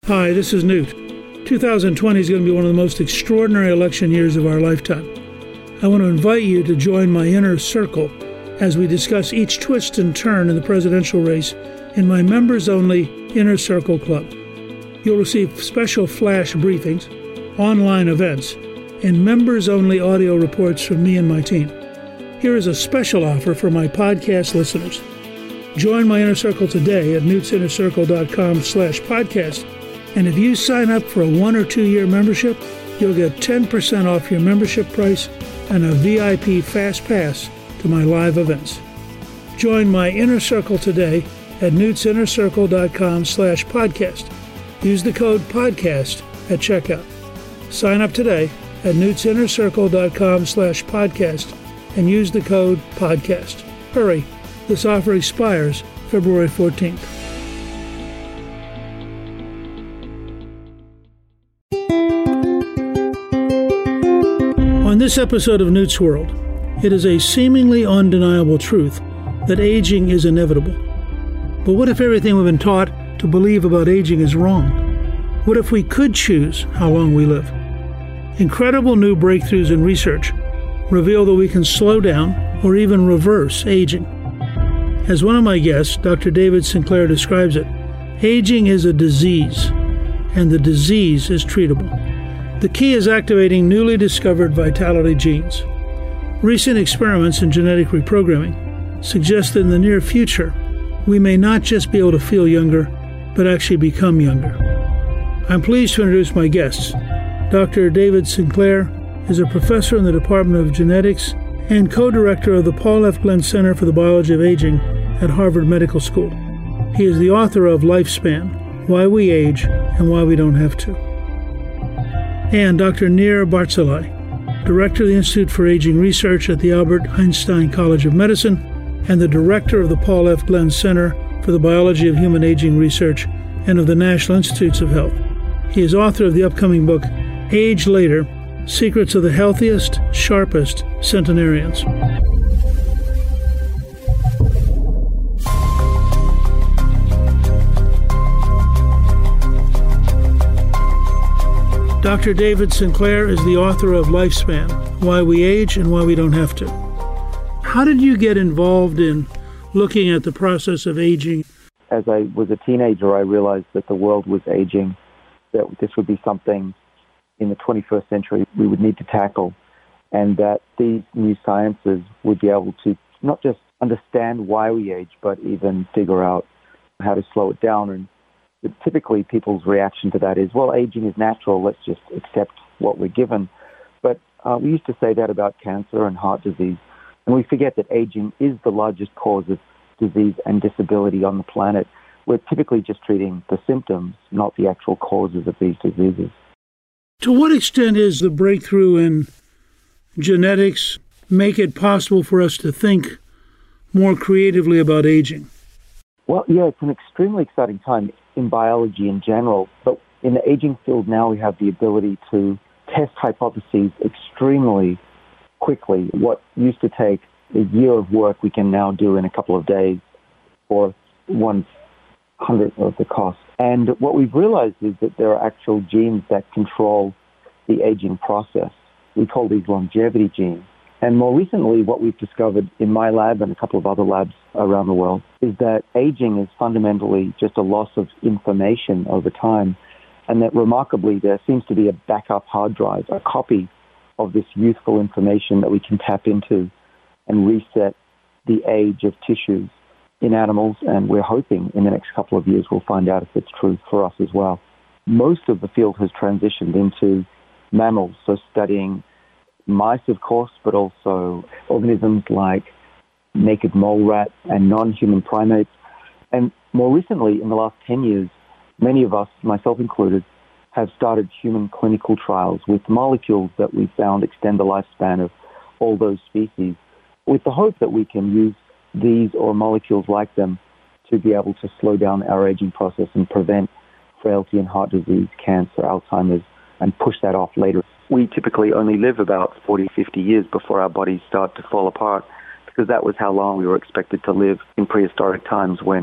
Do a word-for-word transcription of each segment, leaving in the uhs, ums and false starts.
Hi, this is Newt. two thousand twenty is going to be one of the most extraordinary election years of our lifetime. I want to invite you to join my inner circle as we discuss each twist and turn in the presidential race in my members-only Inner Circle Club. You'll receive special flash briefings, online events, and members-only audio reports from me and my team. Here is a special offer for my podcast listeners. Join my Inner Circle today at newtsinnercircle.com slash podcast. And if you sign up for a one or two year membership, you'll get ten percent off your membership price and a V I P Fast Pass to my live events. Join my Inner Circle today at newtsinnercircle.com slash podcast. Use the code podcast at checkout. Sign up today at newtsinnercircle.com slash podcast and use the code podcast. Hurry, this offer expires February fourteenth. On this episode of Newt's World, it is a seemingly undeniable truth that aging is inevitable. But what if everything we've been taught to believe about aging is wrong? What if we could choose how long we live? Incredible new breakthroughs in research reveal that we can slow down or even reverse aging. As one of my guests, Doctor David Sinclair, describes it, aging is a disease, and the disease is treatable. The key is activating newly discovered vitality genes. Recent experiments in genetic reprogramming suggest that in the near future, we may not just be able to feel younger, but actually become younger. I'm pleased to introduce my guests. Doctor David Sinclair is a professor in the Department of Genetics and co-director of the Paul F. Glenn Center for the Biology of Aging at Harvard Medical School. He is the author of Lifespan, Why We Age and Why We Don't Have to. And Doctor Nir Barzilai, Director of the Institute for Aging Research at the Albert Einstein College of Medicine and the Director of the Paul F. Glenn Center for the Biology of Human Aging Research and of the National Institutes of Health. He is author of the upcoming book, Age Later, Secrets of the Healthiest, Sharpest Centenarians. Doctor David Sinclair is the author of Lifespan, Why We Age and Why We Don't Have to. How did you get involved in looking at the process of aging? As I was a teenager, I realized that the world was aging, that this would be something in the twenty-first century we would need to tackle, and that these new sciences would be able to not just understand why we age, but even figure out how to slow it down. And typically, people's reaction to that is, well, aging is natural, let's just accept what we're given. But uh, we used to say that about cancer and heart disease, and we forget that aging is the largest cause of disease and disability on the planet. We're typically just treating the symptoms, not the actual causes of these diseases. To what extent is the breakthrough in genetics make it possible for us to think more creatively about aging? Well, yeah, it's an extremely exciting time in biology in general, but in the aging field now we have the ability to test hypotheses extremely quickly. What used to take a year of work we can now do in a couple of days for one hundredth of the cost. And what we've realized is that there are actual genes that control the aging process. We call these longevity genes. And more recently, what we've discovered in my lab and a couple of other labs around the world is that aging is fundamentally just a loss of information over time, and that remarkably there seems to be a backup hard drive, a copy of this youthful information that we can tap into and reset the age of tissues in animals, and we're hoping in the next couple of years we'll find out if it's true for us as well. Most of the field has transitioned into mammals, so studying mice, of course, but also organisms like naked mole rat and non-human primates. And more recently, in the last ten years, many of us, myself included, have started human clinical trials with molecules that we found extend the lifespan of all those species, with the hope that we can use these or molecules like them to be able to slow down our aging process and prevent frailty and heart disease, cancer, Alzheimer's, and push that off later. We typically only live about forty, fifty years before our bodies start to fall apart, because that was how long we were expected to live in prehistoric times when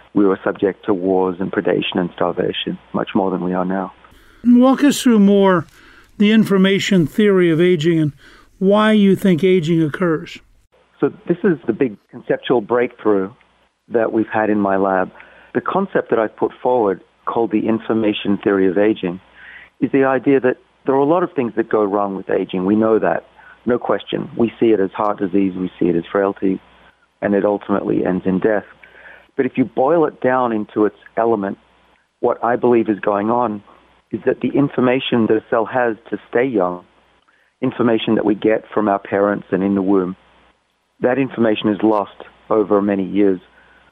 we were subject to wars and predation and starvation, much more than we are now. Walk us through more the information theory of aging and why you think aging occurs. So this is the big conceptual breakthrough that we've had in my lab. The concept that I've put forward, called the information theory of aging, is the idea that there are a lot of things that go wrong with aging. We know that, no question. We see it as heart disease, we see it as frailty, and it ultimately ends in death. But if you boil it down into its element, what I believe is going on is that the information that a cell has to stay young, information that we get from our parents and in the womb, that information is lost over many years.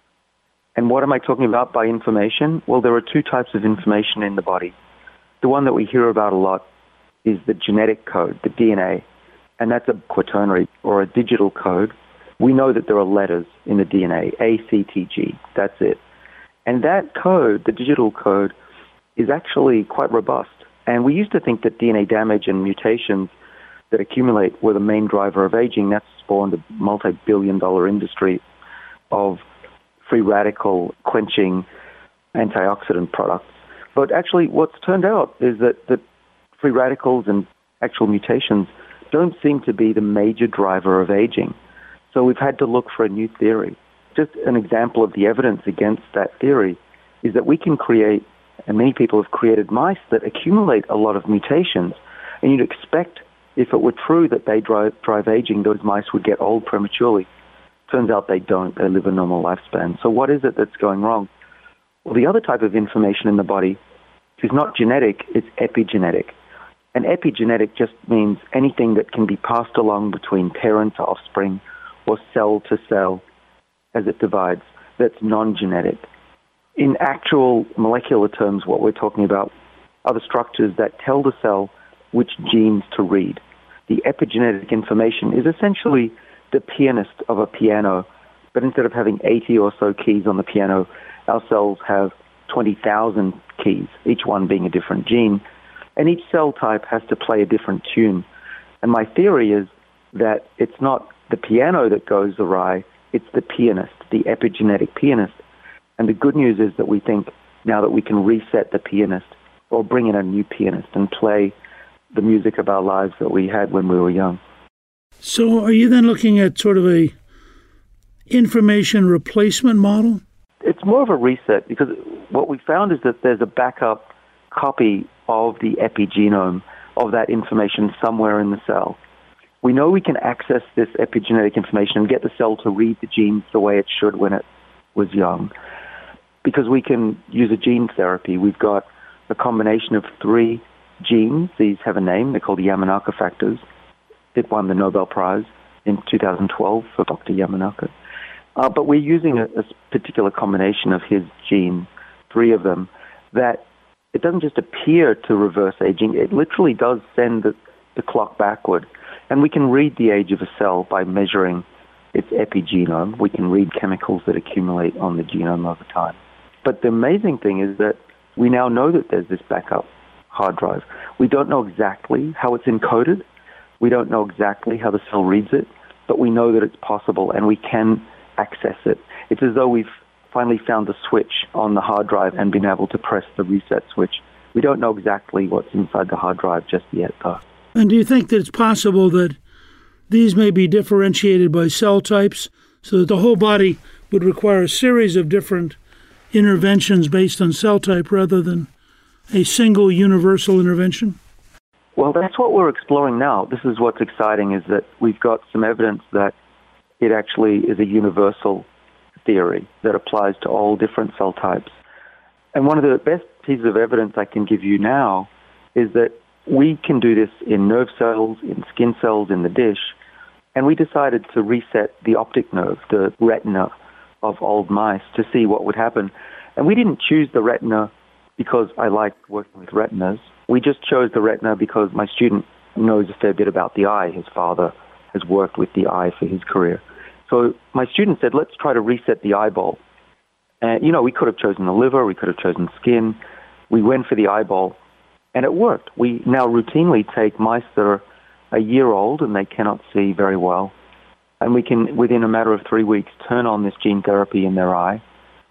And what am I talking about by information? Well, there are two types of information in the body. The one that we hear about a lot is the genetic code, the D N A, and that's a quaternary or a digital code. We know that there are letters in the D N A, A, C, T, G, that's it. And that code, the digital code, is actually quite robust. And we used to think that D N A damage and mutations that accumulate were the main driver of aging. That's spawned a multi-billion dollar industry of free radical quenching antioxidant products. But actually what's turned out is that, that free radicals and actual mutations don't seem to be the major driver of aging. So we've had to look for a new theory. Just an example of the evidence against that theory is that we can create, and many people have created mice that accumulate a lot of mutations. And you'd expect, if it were true that they drive, drive aging, those mice would get old prematurely. Turns out they don't. They live a normal lifespan. So what is it that's going wrong? Well, the other type of information in the body is not genetic, it's epigenetic. And epigenetic just means anything that can be passed along between parent to offspring or cell to cell as it divides, that's non-genetic. In actual molecular terms, what we're talking about are the structures that tell the cell which genes to read. The epigenetic information is essentially the pianist of a piano, but instead of having eighty or so keys on the piano, our cells have twenty thousand keys, each one being a different gene, and each cell type has to play a different tune. And my theory is that it's not the piano that goes awry, it's the pianist, the epigenetic pianist. And the good news is that we think now that we can reset the pianist or bring in a new pianist and play the music of our lives that we had when we were young. So are you then looking at sort of a information replacement model? It's more of a reset, because what we found is that there's a backup copy of the epigenome of that information somewhere in the cell. We know we can access this epigenetic information and get the cell to read the genes the way it should when it was young, because we can use a gene therapy. We've got a combination of three genes. These have a name. They're called the Yamanaka factors. It won the Nobel Prize in two thousand twelve for Doctor Yamanaka. Uh, but we're using a, a particular combination of his genes, three of them, that it doesn't just appear to reverse aging. It literally does send the, the clock backward. And we can read the age of a cell by measuring its epigenome. We can read chemicals that accumulate on the genome over time. But the amazing thing is that we now know that there's this backup hard drive. We don't know exactly how it's encoded. We don't know exactly how the cell reads it, but we know that it's possible and we can access it. It's as though we've finally found the switch on the hard drive and been able to press the reset switch. We don't know exactly what's inside the hard drive just yet, though. And do you think that it's possible that these may be differentiated by cell types so that the whole body would require a series of different interventions based on cell type rather than a single universal intervention? Well, that's what we're exploring now. This is what's exciting, is that we've got some evidence that it actually is a universal theory that applies to all different cell types. And one of the best pieces of evidence I can give you now is that we can do this in nerve cells, in skin cells, in the dish, and we decided to reset the optic nerve, the retina of old mice, to see what would happen. And we didn't choose the retina because I liked working with retinas. We just chose the retina because my student knows a fair bit about the eye. His father has worked with the eye for his career. So my student said, let's try to reset the eyeball. And, you know, we could have chosen the liver, we could have chosen skin. We went for the eyeball, and it worked. We now routinely take mice that are a year old and they cannot see very well, and we can, within a matter of three weeks, turn on this gene therapy in their eye.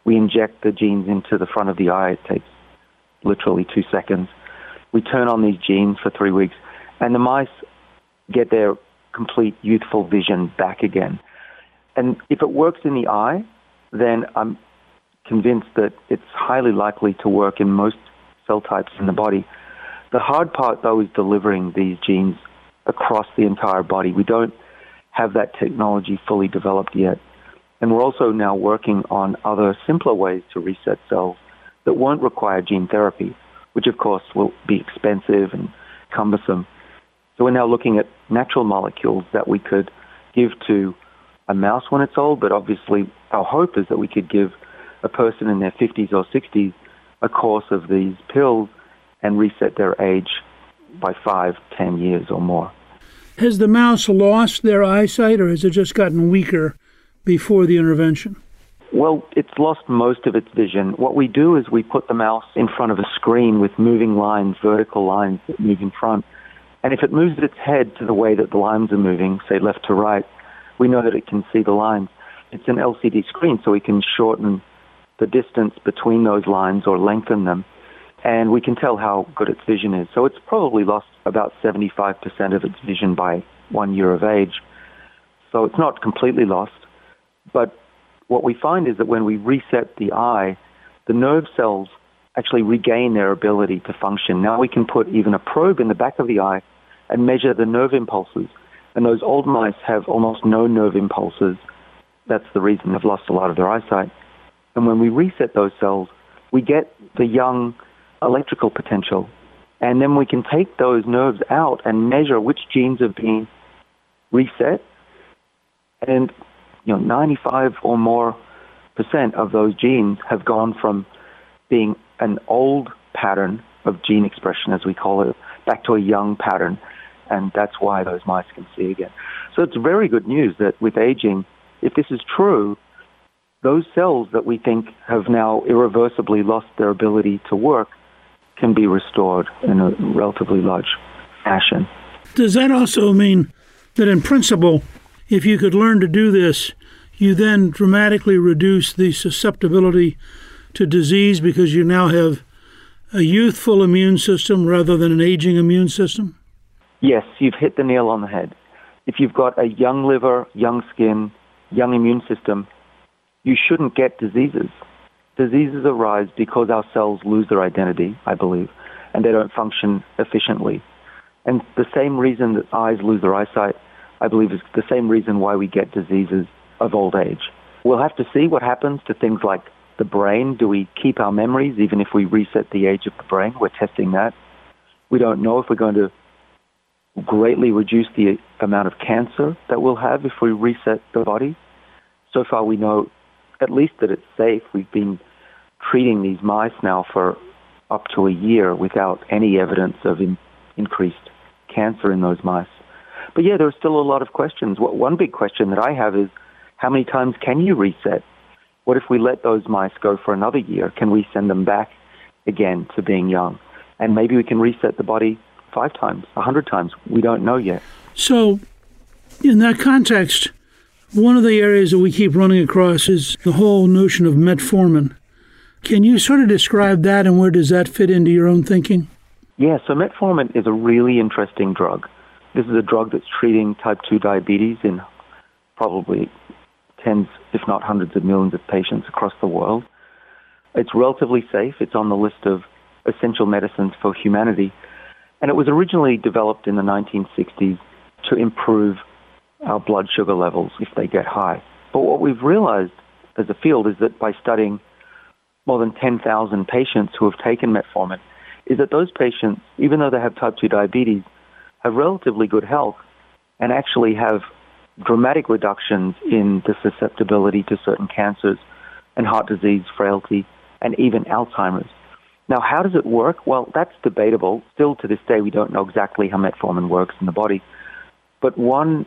We inject the genes into the front of the eye. It takes literally two seconds. We turn on these genes for three weeks, and the mice get their complete youthful vision back again. And if it works in the eye, then I'm convinced that it's highly likely to work in most cell types in the body. The hard part, though, is delivering these genes across the entire body. We don't have that technology fully developed yet. And we're also now working on other simpler ways to reset cells that won't require gene therapy, which of course will be expensive and cumbersome. So we're now looking at natural molecules that we could give to a mouse when it's old, but obviously our hope is that we could give a person in their fifties or sixties a course of these pills and reset their age by five, ten years or more. Has the mouse lost their eyesight, or has it just gotten weaker before the intervention? Well, it's lost most of its vision. What we do is we put the mouse in front of a screen with moving lines, vertical lines that move in front. And if it moves its head to the way that the lines are moving, say left to right, we know that it can see the lines. It's an L C D screen, so we can shorten the distance between those lines or lengthen them, and we can tell how good its vision is. So it's probably lost about seventy-five percent of its vision by one year of age. So it's not completely lost, but what we find is that when we reset the eye, the nerve cells actually regain their ability to function. Now we can put even a probe in the back of the eye and measure the nerve impulses. And those old mice have almost no nerve impulses. That's the reason they've lost a lot of their eyesight. And when we reset those cells, we get the young electrical potential. And then we can take those nerves out and measure which genes have been reset. And you know, ninety-five or more percent of those genes have gone from being an old pattern of gene expression, as we call it, back to a young pattern. And that's why those mice can see again. So it's very good news that with aging, if this is true, those cells that we think have now irreversibly lost their ability to work can be restored in a relatively large fashion. Does that also mean that in principle, if you could learn to do this, you then dramatically reduce the susceptibility to disease because you now have a youthful immune system rather than an aging immune system? Yes, you've hit the nail on the head. If you've got a young liver, young skin, young immune system, you shouldn't get diseases. Diseases arise because our cells lose their identity, I believe, and they don't function efficiently. And the same reason that eyes lose their eyesight, I believe, is the same reason why we get diseases of old age. We'll have to see what happens to things like the brain. Do we keep our memories even if we reset the age of the brain? We're testing that. We don't know if we're going to greatly reduce the amount of cancer that we'll have if we reset the body. So far we know at least that it's safe. We've been treating these mice now for up to a year without any evidence of in, increased cancer in those mice. But yeah, there are still a lot of questions. What, one big question that I have is, how many times can you reset? What if we let those mice go for another year? Can we send them back again to being young? And maybe we can reset the body five times, a hundred times. We don't know yet. So in that context, one of the areas that we keep running across is the whole notion of metformin. Can you sort of describe that, and where does that fit into your own thinking? Yeah, so metformin is a really interesting drug. This is a drug that's treating type two diabetes in probably tens, if not hundreds of millions of patients across the world. It's relatively safe. It's on the list of essential medicines for humanity. And it was originally developed in the nineteen sixties to improve our blood sugar levels if they get high. But what we've realized as a field is that by studying more than ten thousand patients who have taken metformin, is that those patients, even though they have type two diabetes, have relatively good health and actually have dramatic reductions in the susceptibility to certain cancers and heart disease, frailty, and even Alzheimer's. Now, how does it work? Well, that's debatable. Still to this day, we don't know exactly how metformin works in the body. But one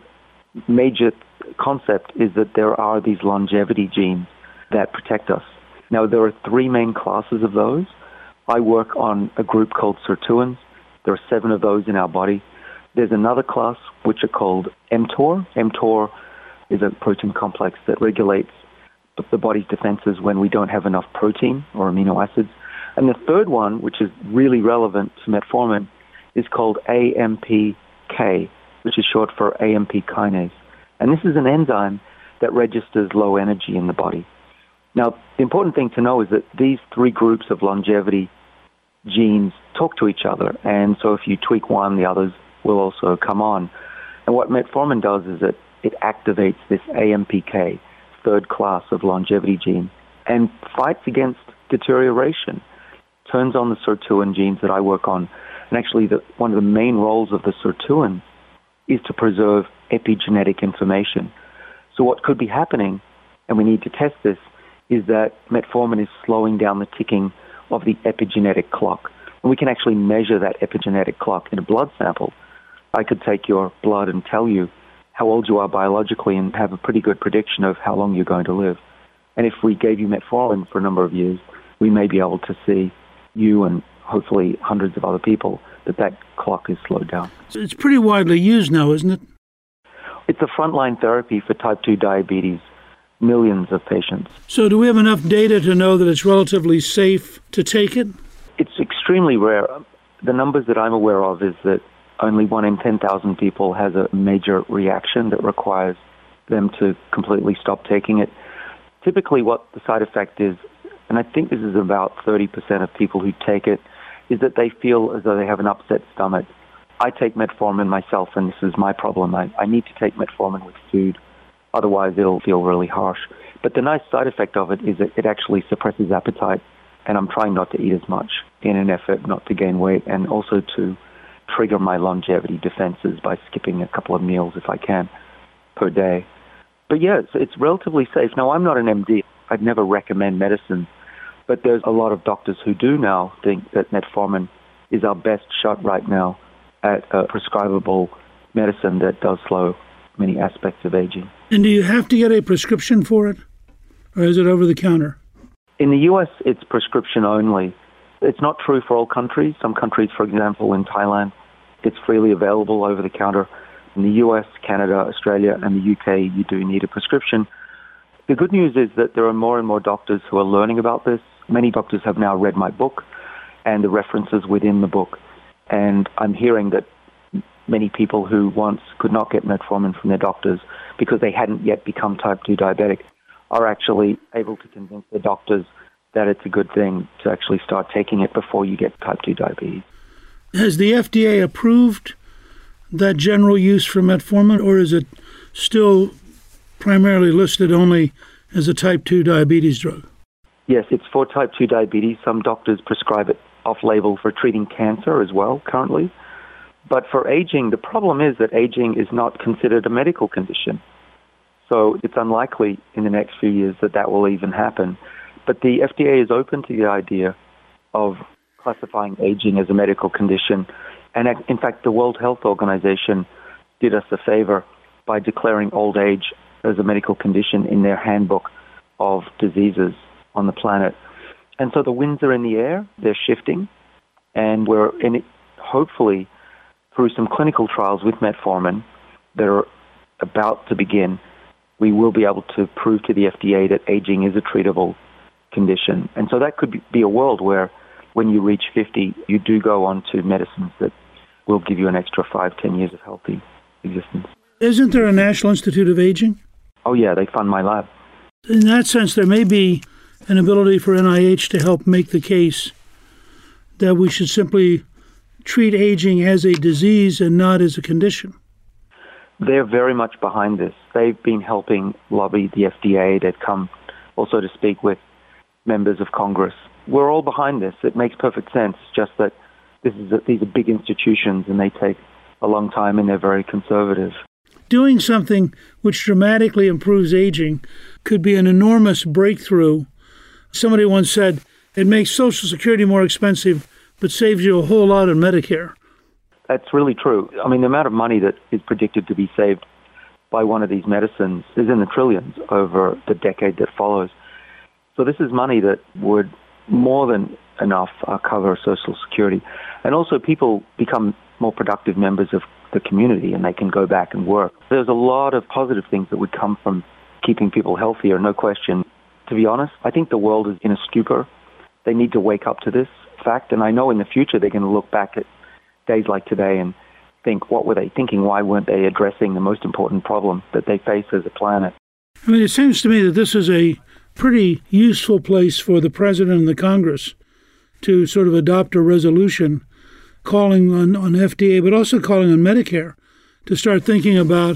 major concept is that there are these longevity genes that protect us. Now, there are three main classes of those. I work on a group called sirtuins. There are seven of those in our body. There's another class which are called mTOR. mTOR is a protein complex that regulates the body's defenses when we don't have enough protein or amino acids. And the third one, which is really relevant to metformin, is called A M P K, which is short for A M P kinase. And this is an enzyme that registers low energy in the body. Now, the important thing to know is that these three groups of longevity genes talk to each other, and so if you tweak one, the others will also come on. And what metformin does is that it activates this A M P K, third class of longevity gene, and fights against deterioration, turns on the sirtuin genes that I work on. And actually, the, one of the main roles of the sirtuin is to preserve epigenetic information. So what could be happening, and we need to test this, is that metformin is slowing down the ticking of the epigenetic clock. And we can actually measure that epigenetic clock in a blood sample. I could take your blood and tell you how old you are biologically and have a pretty good prediction of how long you're going to live. And if we gave you metformin for a number of years, we may be able to see you and hopefully hundreds of other people that that clock is slowed down. It's pretty widely used now, isn't it? It's a frontline therapy for type two diabetes, millions of patients. So do we have enough data to know that it's relatively safe to take it? It's extremely rare. The numbers that I'm aware of is that only one in ten thousand people has a major reaction that requires them to completely stop taking it. Typically what the side effect is, and I think this is about thirty percent of people who take it, is that they feel as though they have an upset stomach. I take metformin myself, and this is my problem. I, I need to take metformin with food. Otherwise, it'll feel really harsh. But the nice side effect of it is that it actually suppresses appetite, and I'm trying not to eat as much in an effort not to gain weight and also to trigger my longevity defenses by skipping a couple of meals if I can per day. But yeah, it's, it's relatively safe. Now, I'm not an M D. I'd never recommend medicine, but there's a lot of doctors who do now think that metformin is our best shot right now at a prescribable medicine that does slow many aspects of aging. And do you have to get a prescription for it, or is it over the counter? In the U S, it's prescription only. It's not true for all countries. Some countries, for example, in Thailand, it's freely available over the counter. In the U S, Canada, Australia, and the U K, you do need a prescription. The good news is that there are more and more doctors who are learning about this. Many doctors have now read my book and the references within the book. And I'm hearing that many people who once could not get metformin from their doctors because they hadn't yet become type two diabetic are actually able to convince their doctors that it's a good thing to actually start taking it before you get type two diabetes. Has the F D A approved that general use for metformin, or is it still primarily listed only as a type two diabetes drug? Yes, it's for type two diabetes. Some doctors prescribe it off-label for treating cancer as well currently. But for aging, the problem is that aging is not considered a medical condition. So it's unlikely in the next few years that that will even happen. But the F D A is open to the idea of classifying aging as a medical condition. And in fact, the World Health Organization did us a favor by declaring old age as a medical condition in their handbook of diseases on the planet. And so the winds are in the air, they're shifting, and we're in it, hopefully, through some clinical trials with metformin that are about to begin, we will be able to prove to the F D A that aging is a treatable condition. And so that could be a world where when you reach fifty, you do go on to medicines that will give you an extra five, ten years of healthy existence. Isn't there a National Institute of Aging? Oh yeah, they fund my lab. In that sense, there may be an ability for N I H to help make the case that we should simply treat aging as a disease and not as a condition. They're very much behind this. They've been helping lobby the F D A. They've come also to speak with members of Congress. We're all behind this. It makes perfect sense, just that this is a, these are big institutions and they take a long time and they're very conservative. Doing something which dramatically improves aging could be an enormous breakthrough. Somebody once said, it makes Social Security more expensive, but saves you a whole lot in Medicare. That's really true. I mean, the amount of money that is predicted to be saved by one of these medicines is in the trillions over the decade that follows. So this is money that would more than enough uh, cover Social Security. And also people become more productive members of the community and they can go back and work. There's a lot of positive things that would come from keeping people healthier, no question. to be honest. I think the world is in a stupor. They need to wake up to this fact, and I know in the future they're going to look back at days like today and think, what were they thinking? Why weren't they addressing the most important problem that they face as a planet? I mean, it seems to me that this is a pretty useful place for the President and the Congress to sort of adopt a resolution calling on, on F D A, but also calling on Medicare to start thinking about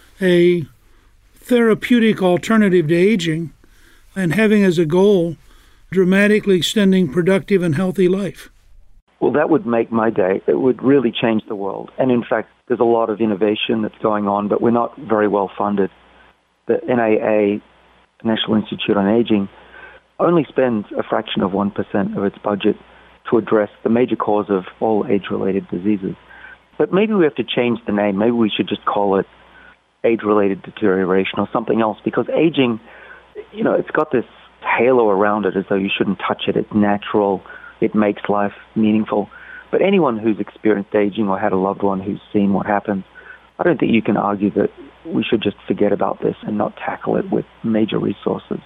a therapeutic alternative to aging and having as a goal dramatically extending productive and healthy life. Well, that would make my day. It would really change the world. And in fact, there's a lot of innovation that's going on, but we're not very well funded. The N A A, National Institute on Aging, only spends a fraction of one percent of its budget to address the major cause of all age-related diseases. But maybe we have to change the name. Maybe we should just call it age-related deterioration or something else, because aging, you know, it's got this halo around it as though you shouldn't touch it. It's natural. It makes life meaningful. But anyone who's experienced aging or had a loved one who's seen what happens, I don't think you can argue that we should just forget about this and not tackle it with major resources.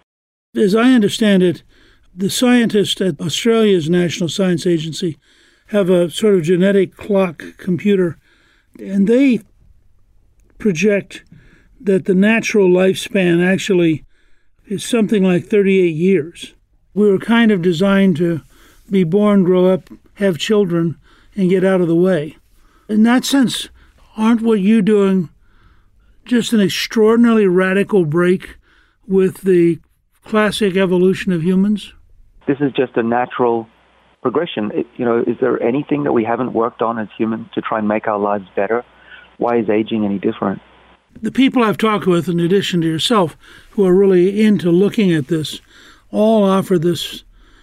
As I understand it, the scientists at Australia's National Science Agency have a sort of genetic clock computer, and they project that the natural lifespan actually is something like thirty-eight years. We were kind of designed to be born, grow up, have children, and get out of the way. In that sense, aren't what you're doing just an extraordinarily radical break with the classic evolution of humans? This is just a natural progression. It, you know, is there anything that we haven't worked on as humans to try and make our lives better? Why is aging any different? The people I've talked with, in addition to yourself, who are really into looking at this, all offer this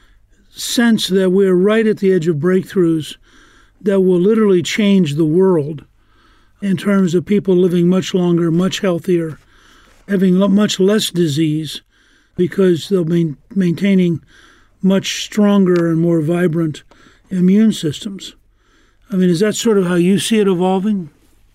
sense that we're right at the edge of breakthroughs that will literally change the world in terms of people living much longer, much healthier, having much less disease, because they'll be maintaining much stronger and more vibrant immune systems. I mean, is that sort of how you see it evolving?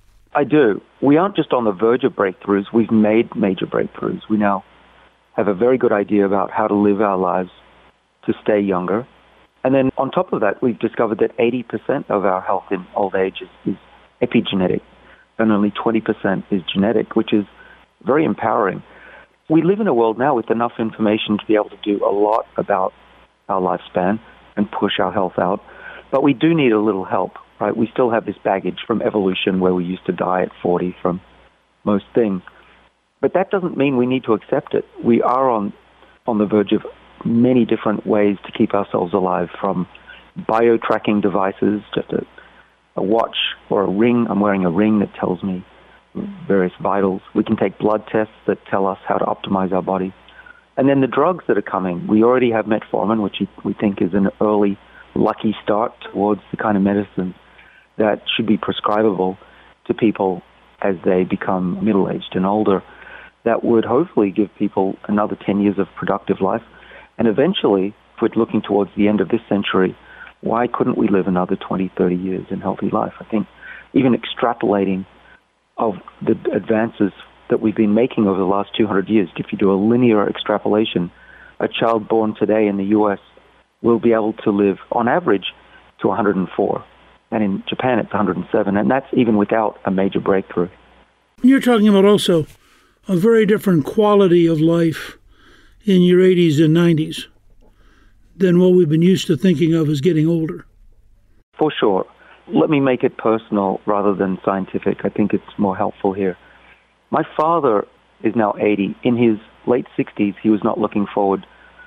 I do. We aren't just on the verge of breakthroughs. We've made major breakthroughs. We now have a very good idea about how to live our lives to stay younger. And then on top of that, we've discovered that eighty percent of our health in old age is, is epigenetic, and only twenty percent is genetic, which is very empowering. We live in a world now with enough information to be able to do a lot about our lifespan and push our health out. But we do need a little help, right? We still have this baggage from evolution where we used to die at forty from most things. But that doesn't mean we need to accept it. We are on, on the verge of many different ways to keep ourselves alive, from bio-tracking devices, just a, a watch or a ring. I'm wearing a ring that tells me various vitals. We can take blood tests that tell us how to optimize our body. And then the drugs that are coming. We already have metformin, which we think is an early, lucky start towards the kind of medicine that should be prescribable to people as they become middle-aged and older. That would hopefully give people another ten years of productive life. And eventually, if we're looking towards the end of this century, why couldn't we live another twenty, thirty years in healthy life? I think even extrapolating of the advances that we've been making over the last two hundred years, if you do a linear extrapolation, a child born today in the U S will be able to live, on average, to one hundred four. And in Japan, it's one hundred seven. And that's even without a major breakthrough. You're talking about also a very different quality of life in your eighties and nineties than what we've been used to thinking of as getting older. For sure. Let me make it personal rather than scientific. I think it's more helpful here. My father is now eighty. In his late sixties, he was not looking forward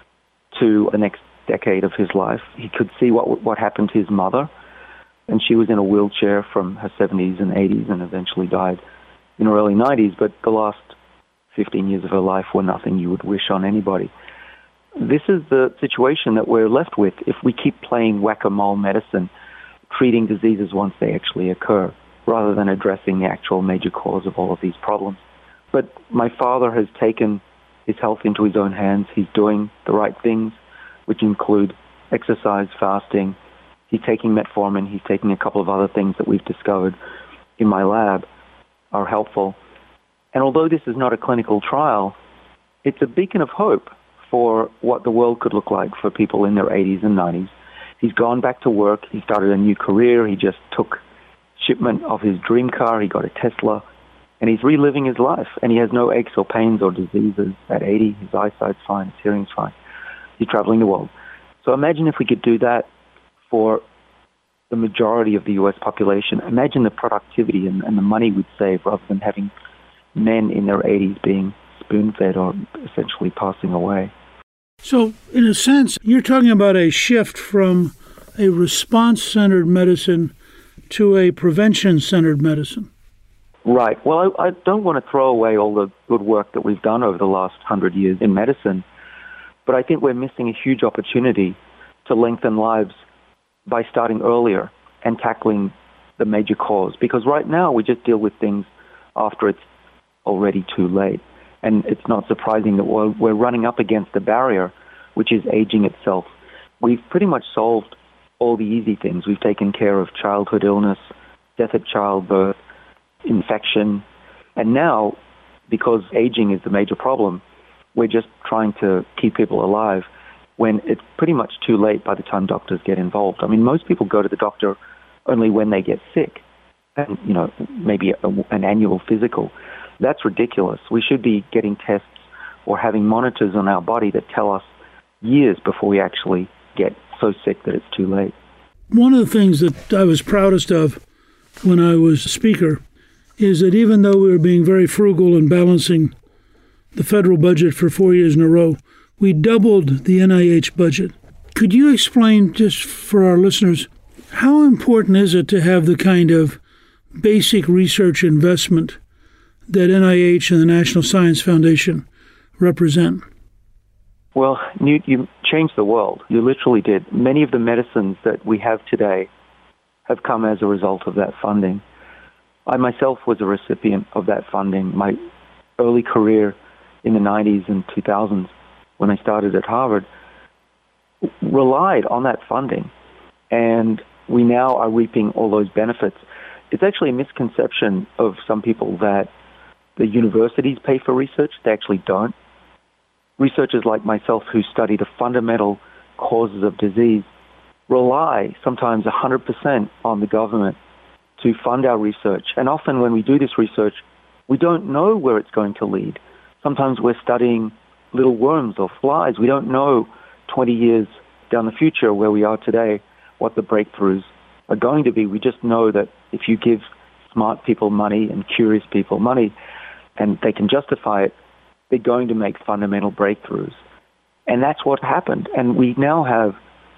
to the next decade of his life. He could see what what happened to his mother, and she was in a wheelchair from her seventies and eighties and eventually died in her early nineties, but the last fifteen years of her life were nothing you would wish on anybody. This is the situation that we're left with if we keep playing whack-a-mole medicine, treating diseases once they actually occur, rather than addressing the actual major cause of all of these problems. But my father has taken his health into his own hands. He's doing the right things, which include exercise, fasting. He's taking metformin. He's taking a couple of other things that we've discovered in my lab are helpful. And although this is not a clinical trial, it's a beacon of hope for what the world could look like for people in their eighties and nineties. He's gone back to work. He started a new career. He just took shipment of his dream car. He got a Tesla. And he's reliving his life. And he has no aches or pains or diseases at eighty. His eyesight's fine. His hearing's fine. He's traveling the world. So imagine if we could do that for the majority of the U S population. Imagine the productivity and, and the money we'd save rather than having men in their eighties being spoon-fed or essentially passing away. So, in a sense, you're talking about a shift from a response-centered medicine to a prevention-centered medicine. Right. Well, I, I don't want to throw away all the good work that we've done over the last hundred years in medicine, but I think we're missing a huge opportunity to lengthen lives by starting earlier and tackling the major cause. Because right now we just deal with things after it's already too late. And it's not surprising that we're, we're running up against the barrier, which is aging itself. We've pretty much solved all the easy things. We've taken care of childhood illness, death at childbirth, infection. And now, because aging is the major problem, we're just trying to keep people alive when it's pretty much too late by the time doctors get involved. I mean, most people go to the doctor only when they get sick, and, you know, maybe a, an annual physical. That's ridiculous. We should be getting tests or having monitors on our body that tell us years before we actually get so sick that it's too late. One of the things that I was proudest of when I was speaker is that even though we were being very frugal and balancing the federal budget for four years in a row, we doubled the N I H budget. Could you explain, just for our listeners, how important is it to have the kind of basic research investment that N I H and the National Science Foundation represent? Well, Newt, you changed the world. You literally did. Many of the medicines that we have today have come as a result of that funding. I myself was a recipient of that funding. My early career in the nineties and two thousands, when I started at Harvard, relied on that funding. And we now are reaping all those benefits. It's actually a misconception of some people that the universities pay for research. They actually don't. Researchers like myself who study the fundamental causes of disease rely sometimes one hundred percent on the government to fund our research. And often when we do this research, we don't know where it's going to lead. Sometimes we're studying little worms or flies. We don't know twenty years down the future where we are today what the breakthroughs are going to be. We just know that if you give smart people money and curious people money, and they can justify it, they're going to make fundamental breakthroughs. And that's what happened. And we now have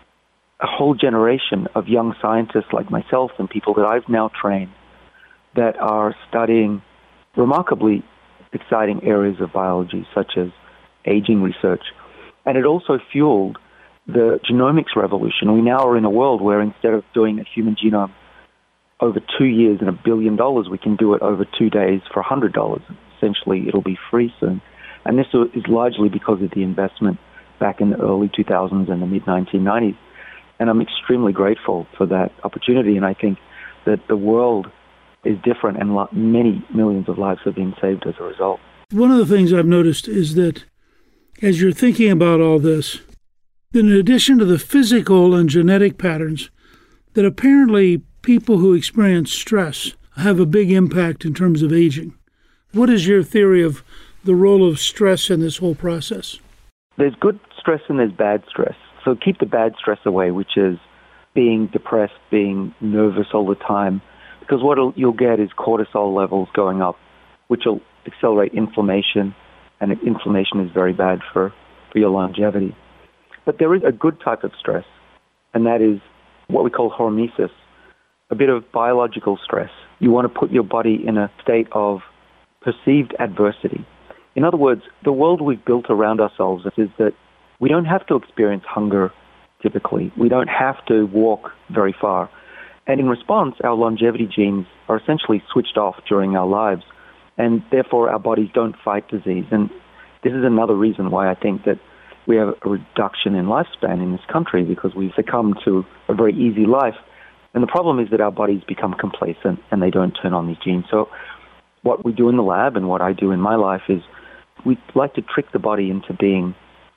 a whole generation of young scientists like myself and people that I've now trained that are studying remarkably exciting areas of biology, such as aging research. And it also fueled the genomics revolution. We now are in a world where instead of doing a human genome over two years and a billion dollars, we can do it over two days for a hundred dollars. Essentially, it'll be free soon. And this is largely because of the investment back in the early two thousands and the mid nineteen nineties. And I'm extremely grateful for that opportunity. And I think that the world is different and many millions of lives have been saved as a result. One of the things I've noticed is that as you're thinking about all this, in addition to the physical and genetic patterns, that apparently people who experience stress have a big impact in terms of aging. What is your theory of the role of stress in this whole process? There's good stress and there's bad stress. So keep the bad stress away, which is being depressed, being nervous all the time, because what you'll get is cortisol levels going up, which will accelerate inflammation, and inflammation is very bad for, for your longevity. But there is a good type of stress, and that is what we call hormesis, a bit of biological stress. You want to put your body in a state of perceived adversity. In other words, the world we've built around ourselves is that we don't have to experience hunger typically. We don't have to walk very far. And in response, our longevity genes are essentially switched off during our lives, and therefore our bodies don't fight disease. And this is another reason why I think that we have a reduction in lifespan in this country, because we've succumbed to a very easy life. And the problem is that our bodies become complacent and they don't turn on these genes. So what we do in the lab and what I do in my life is we like to trick the body into being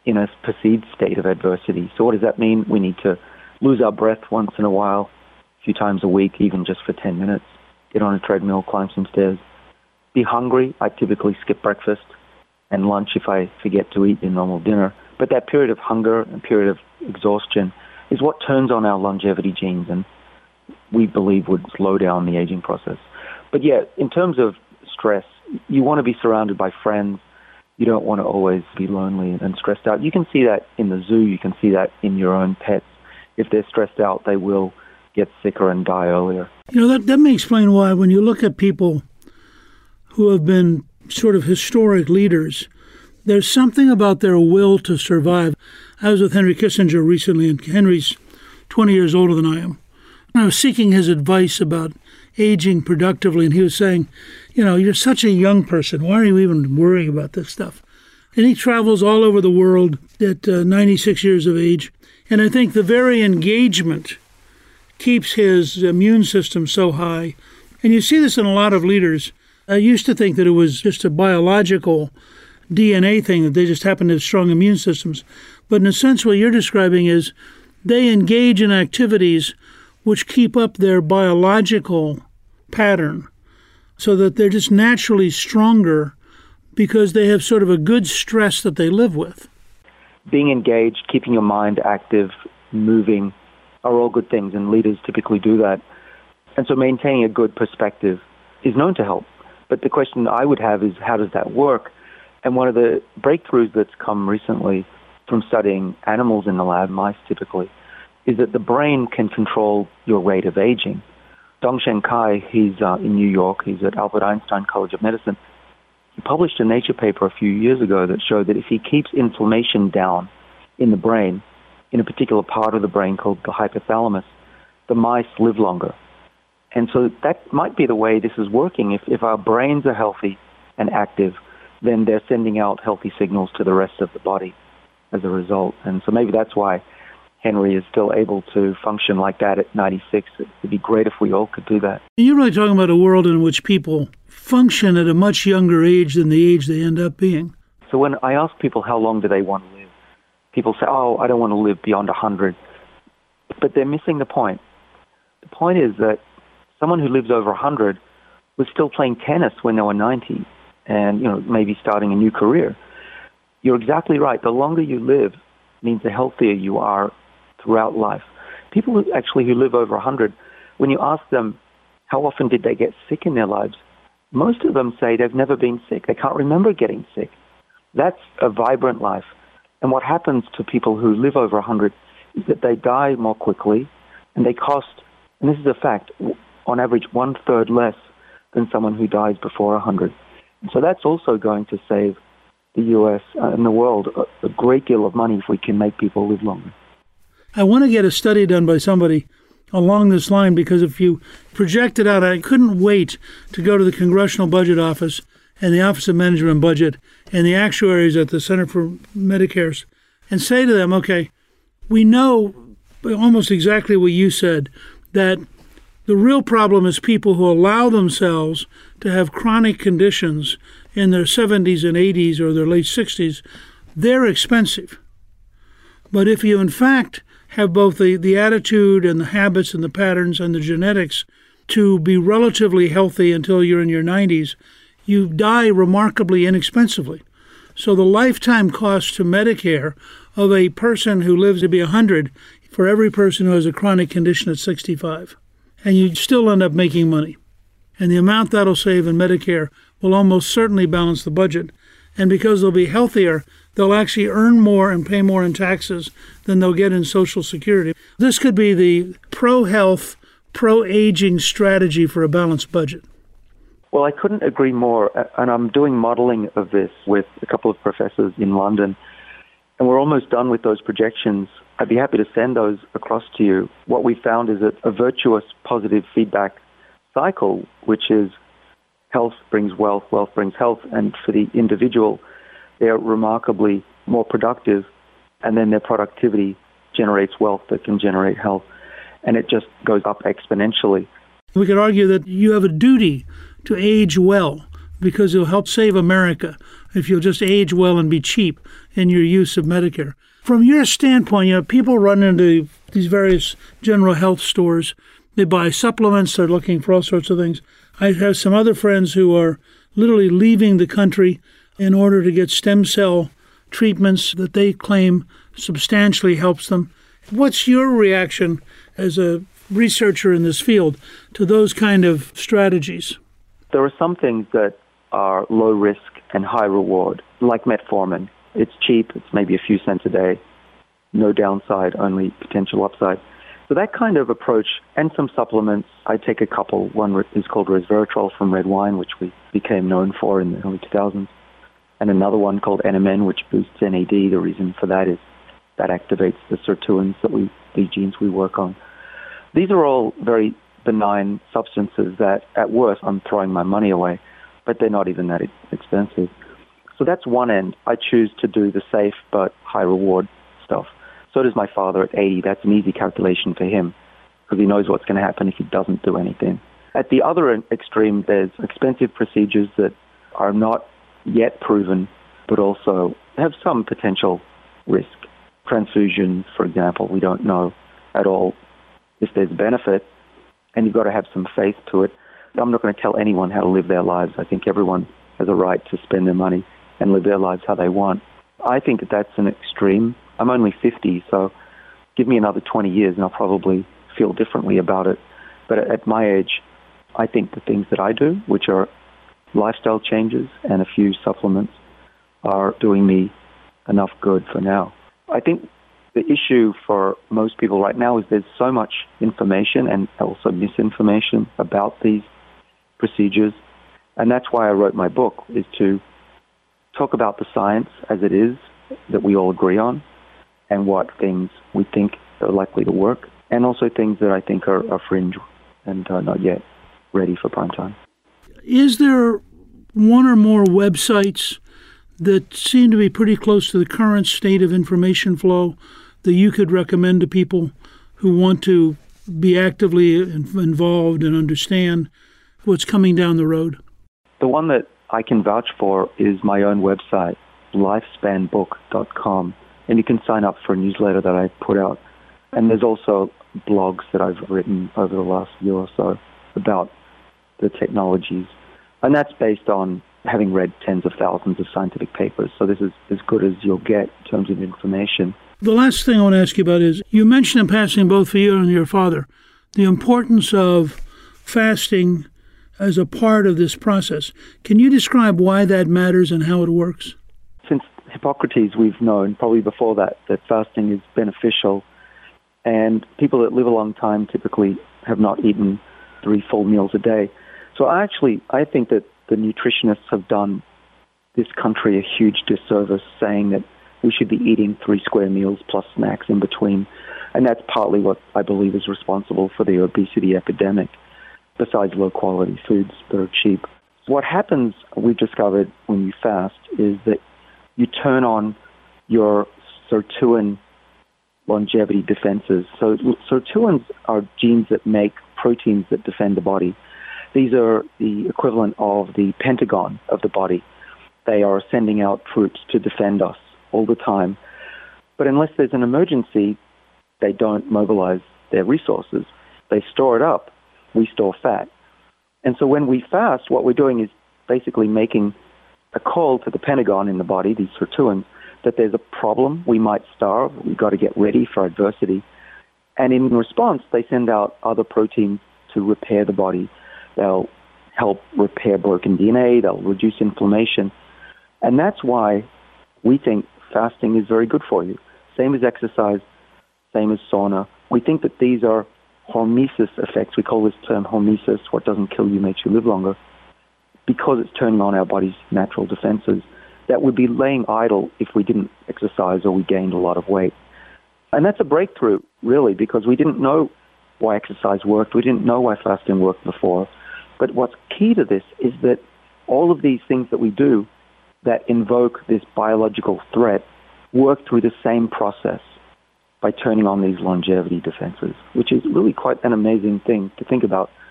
in a perceived state of adversity. So what does that mean? We need to lose our breath once in a while, a few times a week, even just for ten minutes, get on a treadmill, climb some stairs. Be hungry. I typically skip breakfast and lunch if I forget to eat a normal dinner. But that period of hunger and period of exhaustion is what turns on our longevity genes and we believe would slow down the aging process. But yeah, in terms of stress, you want to be surrounded by friends. You don't want to always be lonely and stressed out. You can see that in the zoo. You can see that in your own pets. If they're stressed out, they will get sicker and die earlier. You know, that, that may explain why when you look at people who have been sort of historic leaders, there's something about their will to survive. I was with Henry Kissinger recently, and Henry's twenty years older than I am. I was seeking his advice about aging productively, and he was saying, you know, you're such a young person. Why are you even worrying about this stuff? And he travels all over the world at uh, ninety-six years of age. And I think the very engagement keeps his immune system so high. And you see this in a lot of leaders. I used to think that it was just a biological D N A thing, that they just happen to have strong immune systems. But in a sense, what you're describing is they engage in activities which keep up their biological pattern so that they're just naturally stronger because they have sort of a good stress that they live with. Being engaged, keeping your mind active, moving are all good things, and leaders typically do that. And so maintaining a good perspective is known to help. But the question I would have is, how does that work? And one of the breakthroughs that's come recently from studying animals in the lab, mice typically, is that the brain can control your rate of aging. Dongsheng Kai, he's uh, in New York, he's at Albert Einstein College of Medicine. He published a Nature paper a few years ago that showed that if he keeps inflammation down in the brain, in a particular part of the brain called the hypothalamus, the mice live longer. And so that might be the way this is working. If, if our brains are healthy and active, then they're sending out healthy signals to the rest of the body as a result. And so maybe that's why Henry is still able to function like that at ninety-six. It'd be great if we all could do that. You're really talking about a world in which people function at a much younger age than the age they end up being. So when I ask people how long do they want to live, people say, oh, I don't want to live beyond one hundred. But they're missing the point. The point is that someone who lives over one hundred was still playing tennis when they were ninety and, you know, maybe starting a new career. You're exactly right. The longer you live means the healthier you are throughout life. People who actually who live over one hundred, when you ask them how often did they get sick in their lives, most of them say they've never been sick. They can't remember getting sick. That's a vibrant life. And what happens to people who live over one hundred is that they die more quickly, and they cost, and this is a fact, on average one-third less than someone who dies before one hundred. And so that's also going to save the U S and the world a, a great deal of money if we can make people live longer. I want to get a study done by somebody along this line, because if you project it out, I couldn't wait to go to the Congressional Budget Office and the Office of Management and Budget and the actuaries at the Center for Medicare and say to them, okay, we know almost exactly what you said, that the real problem is people who allow themselves to have chronic conditions in their seventies and eighties or their late sixties. They're expensive. But if you, in fact, have both the, the attitude and the habits and the patterns and the genetics to be relatively healthy until you're in your nineties, you die remarkably inexpensively. So the lifetime cost to Medicare of a person who lives to be one hundred for every person who has a chronic condition at sixty-five. And you still end up making money. And the amount that'll save in Medicare will almost certainly balance the budget. And because they'll be healthier, they'll actually earn more and pay more in taxes than they'll get in Social Security. This could be the pro-health, pro-aging strategy for a balanced budget. Well, I couldn't agree more. And I'm doing modeling of this with a couple of professors in London. And we're almost done with those projections. I'd be happy to send those across to you. What we found is a, a virtuous positive feedback cycle, which is health brings wealth, wealth brings health. And for the individual, they're remarkably more productive, and then their productivity generates wealth that can generate health. And it just goes up exponentially. We could argue that you have a duty to age well, because it'll help save America if you'll just age well and be cheap in your use of Medicare. From your standpoint, you know, people run into these various general health stores. They buy supplements. They're looking for all sorts of things. I have some other friends who are literally leaving the country in order to get stem cell treatments that they claim substantially helps them. What's your reaction as a researcher in this field to those kind of strategies? There are some things that are low risk and high reward, like metformin. It's cheap. It's maybe a few cents a day. No downside, only potential upside. So that kind of approach, and some supplements, I take a couple. One is called resveratrol from red wine, which we became known for in the early two thousands. And another one called N M N, which boosts N A D. The reason for that is that activates the sirtuins, that we, the genes we work on. These are all very benign substances that, at worst, I'm throwing my money away, but they're not even that expensive. So that's one end. I choose to do the safe but high-reward stuff. So does my father at eighty. That's an easy calculation for him because he knows what's going to happen if he doesn't do anything. At the other extreme, there's expensive procedures that are not yet proven, but also have some potential risk. Transfusions, for example, we don't know at all if there's benefit, and you've got to have some faith to it. I'm not going to tell anyone how to live their lives. I think everyone has a right to spend their money and live their lives how they want. I think that that's an extreme. I'm only fifty, so give me another twenty years and I'll probably feel differently about it. But at my age, I think the things that I do, which are lifestyle changes and a few supplements, are doing me enough good for now. I think the issue for most people right now is there's so much information and also misinformation about these procedures. And that's why I wrote my book, is to talk about the science as it is that we all agree on, and what things we think are likely to work, and also things that I think are, are fringe and uh, not yet ready for prime time. Is there one or more websites that seem to be pretty close to the current state of information flow that you could recommend to people who want to be actively involved and understand what's coming down the road? The one that I can vouch for is my own website, lifespan book dot com. And you can sign up for a newsletter that I put out. And there's also blogs that I've written over the last year or so about the technologies. And that's based on having read tens of thousands of scientific papers. So this is as good as you'll get in terms of information. The last thing I want to ask you about is, you mentioned in passing, both for you and your father, the importance of fasting as a part of this process. Can you describe why that matters and how it works? Since Hippocrates, we've known, probably before that, that fasting is beneficial. And people that live a long time typically have not eaten three full meals a day. So I actually, I think that the nutritionists have done this country a huge disservice saying that we should be eating three square meals plus snacks in between. And that's partly what I believe is responsible for the obesity epidemic, besides low-quality foods that are cheap. What happens, we've discovered, when you fast is that you turn on your sirtuin longevity defenses. So sirtuins are genes that make proteins that defend the body. These are the equivalent of the Pentagon of the body. They are sending out troops to defend us all the time. But unless there's an emergency, they don't mobilize their resources. They store it up. We store fat. And so when we fast, what we're doing is basically making a call to the Pentagon in the body, these sirtuins, that there's a problem, we might starve, we've got to get ready for adversity. And in response, they send out other proteins to repair the body. They'll help repair broken D N A, they'll reduce inflammation. And that's why we think fasting is very good for you. Same as exercise, same as sauna. We think that these are hormesis effects. We call this term hormesis, what doesn't kill you makes you live longer, because it's turning on our body's natural defenses that would be laying idle if we didn't exercise or we gained a lot of weight. And that's a breakthrough, really, because we didn't know why exercise worked. We didn't know why fasting worked before. But what's key to this is that all of these things that we do that invoke this biological threat work through the same process by turning on these longevity defenses, which is really quite an amazing thing to think about.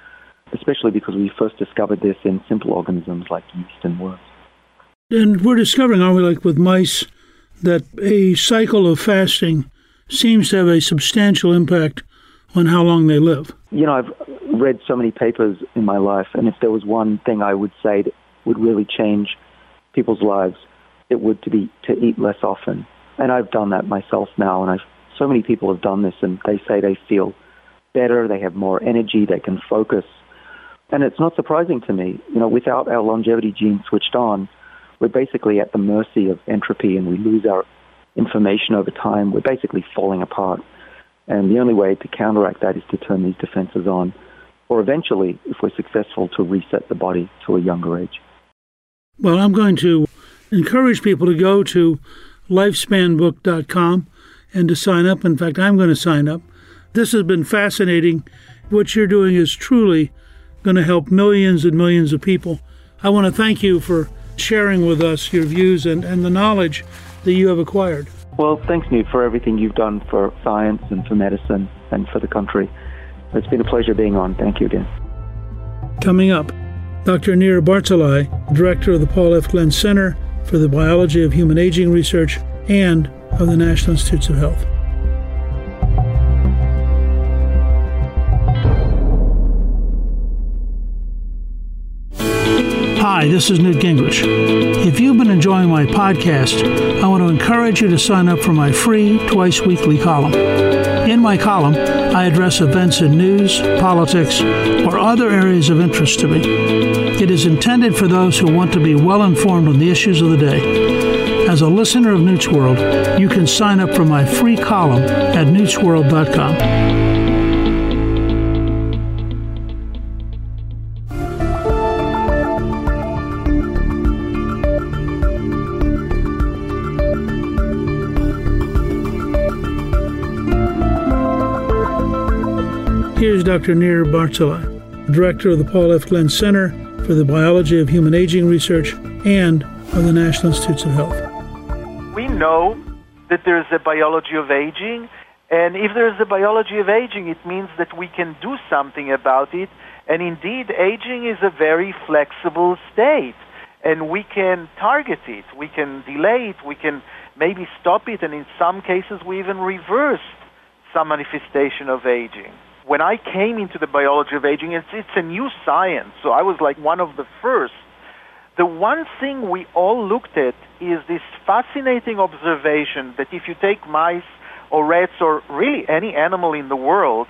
especially because we first discovered this in simple organisms like yeast and worms. And we're discovering, aren't we, like with mice, that a cycle of fasting seems to have a substantial impact on how long they live. You know, I've read so many papers in my life, and if there was one thing I would say that would really change people's lives, it would to be to eat less often. And I've done that myself now, and I've, so many people have done this, and they say they feel better, they have more energy, they can focus. And it's not surprising to me. You know, without our longevity gene switched on, we're basically at the mercy of entropy, and we lose our information over time. We're basically falling apart. And the only way to counteract that is to turn these defenses on, or eventually, if we're successful, to reset the body to a younger age. Well, I'm going to encourage people to go to lifespan book dot com and to sign up. In fact, I'm going to sign up. This has been fascinating. What you're doing is truly going to help millions and millions of people. I want to thank you for sharing with us your views and, and the knowledge that you have acquired. Well, thanks, Newt, for everything you've done for science and for medicine and for the country. It's been a pleasure being on. Thank you again. Coming up, Doctor Nir Barzilai, Director of the Paul F. Glenn Center for the Biology of Human Aging Research and of the National Institutes of Health. Hi, this is Newt Gingrich. If you've been enjoying my podcast, I want to encourage you to sign up for my free twice-weekly column. In my column, I address events in news, politics, or other areas of interest to me. It is intended for those who want to be well-informed on the issues of the day. As a listener of Newt's World, you can sign up for my free column at newts world dot com. Here's Doctor Nir Barzilai, Director of the Paul F. Glenn Center for the Biology of Human Aging Research and of the National Institutes of Health. We know that there's a biology of aging, and if there's a biology of aging, it means that we can do something about it, and indeed, aging is a very flexible state, and we can target it, we can delay it, we can maybe stop it, and in some cases, we even reverse some manifestation of aging. When I came into the biology of aging, it's, it's a new science, so I was like one of the first. The one thing we all looked at is this fascinating observation that if you take mice or rats or really any animal in the world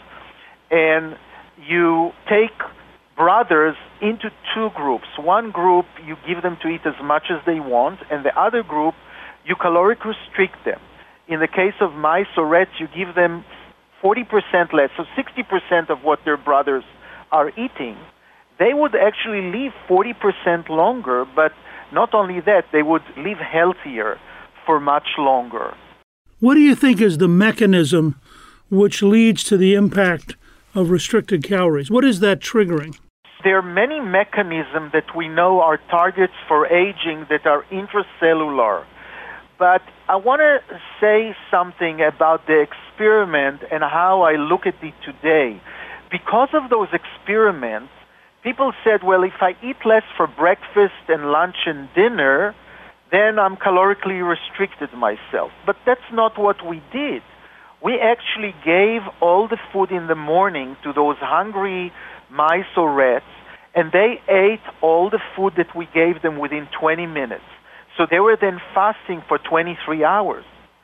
and you take brothers into two groups, one group you give them to eat as much as they want, and the other group you caloric restrict them. In the case of mice or rats, you give them forty percent less, so sixty percent of what their brothers are eating. They would actually live forty percent longer, but not only that, they would live healthier for much longer. What do you think is the mechanism which leads to the impact of restricted calories? What is that triggering? There are many mechanisms that we know are targets for aging that are intracellular. But I want to say something about the experiment and how I look at it today. Because of those experiments, people said, well, if I eat less for breakfast and lunch and dinner, then I'm calorically restricted myself. But that's not what we did. We actually gave all the food in the morning to those hungry mice or rats, and they ate all the food that we gave them within twenty minutes. So they were then fasting for twenty-three hours.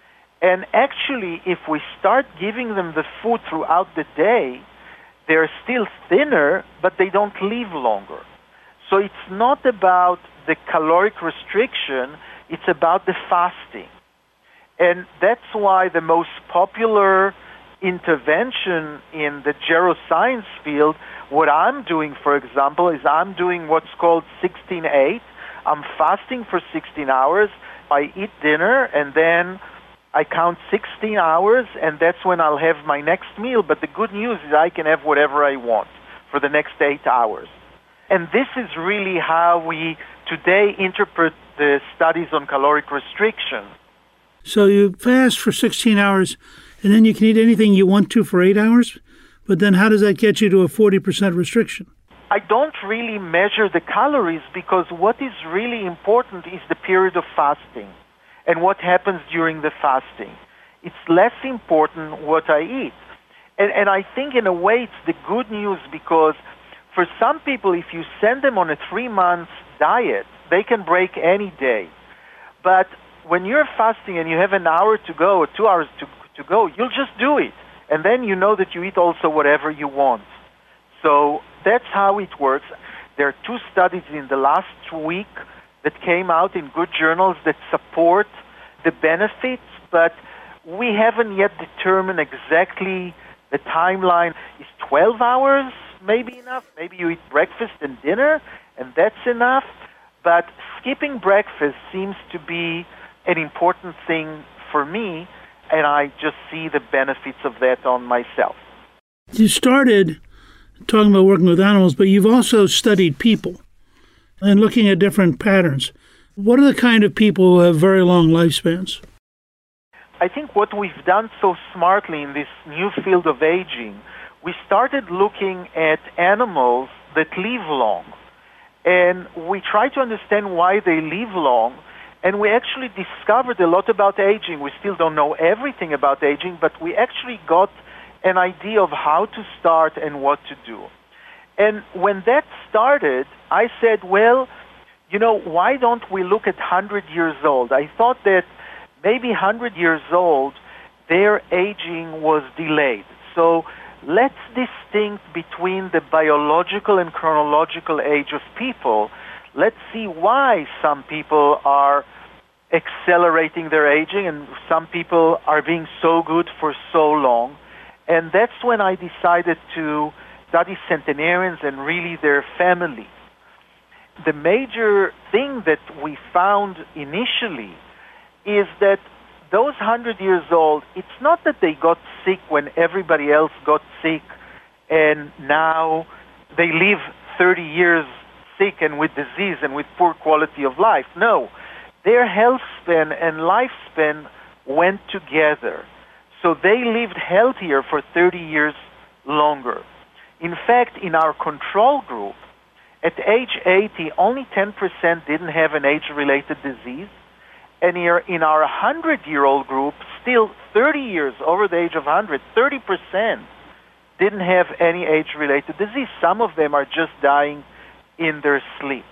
And actually, if we start giving them the food throughout the day, they're still thinner, but they don't live longer. So it's not about the caloric restriction, it's about the fasting. And that's why the most popular intervention in the geroscience field, what I'm doing, for example, is I'm doing what's called sixteen eight. I'm fasting for sixteen hours. I eat dinner, and then I count sixteen hours, and that's when I'll have my next meal. But the good news is I can have whatever I want for the next eight hours. And this is really how we today interpret the studies on caloric restriction. So you fast for sixteen hours, and then you can eat anything you want to for eight hours? But then how does that get you to a forty percent restriction? I don't really measure the calories because what is really important is the period of fasting and what happens during the fasting. It's less important what I eat. And, and I think in a way it's the good news because for some people, if you send them on a three-month diet, they can break any day. But when you're fasting and you have an hour to go or two hours to, to go, you'll just do it. And then you know that you eat also whatever you want. So that's how it works. There are two studies in the last week that came out in good journals that support the benefits, but we haven't yet determined exactly the timeline. Is twelve hours maybe enough? Maybe you eat breakfast and dinner, and that's enough. But skipping breakfast seems to be an important thing for me, and I just see the benefits of that on myself. You started talking about working with animals, but you've also studied people and looking at different patterns. What are the kind of people who have very long lifespans? I think what we've done so smartly in this new field of aging, we started looking at animals that live long. And we try to understand why they live long, and we actually discovered a lot about aging. We still don't know everything about aging, but we actually got an idea of how to start and what to do. And when that started, I said, well, you know, why don't we look at one hundred years old? I thought that maybe one hundred years old, their aging was delayed. So let's distinct between the biological and chronological age of people. Let's see why some people are accelerating their aging and some people are being so good for so long. And that's when I decided to study centenarians and really their family. The major thing that we found initially is that those one hundred years old, it's not that they got sick when everybody else got sick and now they live thirty years sick and with disease and with poor quality of life. No, their health span and lifespan went together. So they lived healthier for thirty years longer. In fact, in our control group, at age eighty, only ten percent didn't have an age-related disease. And here in our one hundred-year-old group, still thirty years over the age of one hundred, thirty percent didn't have any age-related disease. Some of them are just dying in their sleep.